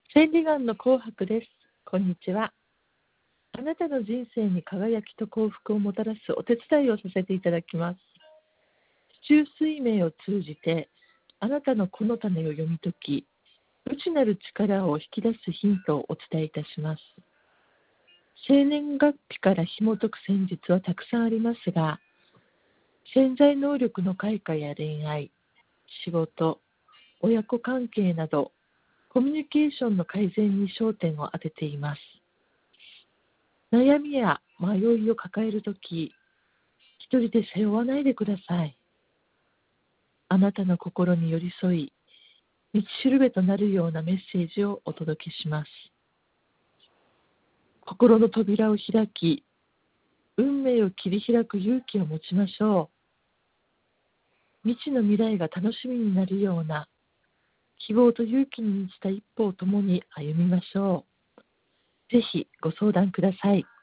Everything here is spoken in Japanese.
千里眼の紅白です。こんにちは。あなたの人生に輝きと幸福をもたらすお手伝いをさせていただきます。地中水明を通じてあなたのこの種を読み解き、内なる力を引き出すヒントをお伝えいたします。生年月日から紐解く戦術はたくさんありますが、潜在能力の開花や恋愛、仕事、親子関係などコミュニケーションの改善に焦点を当てています。悩みや迷いを抱えるとき、一人で背負わないでください。あなたの心に寄り添い、道しるべとなるようなメッセージをお届けします。心の扉を開き、運命を切り開く勇気を持ちましょう。未知の未来が楽しみになるような希望と勇気に満ちた一歩を共に歩みましょう。ぜひご相談ください。